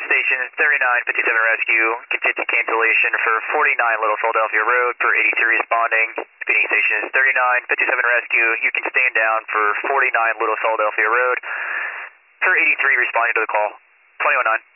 Station 3957 Rescue, contingent cancellation for 49 Little Philadelphia Road per 83 responding. Speeding Station 3957 Rescue, you can stand down for 49 Little Philadelphia Road per 83 responding to the call. 219.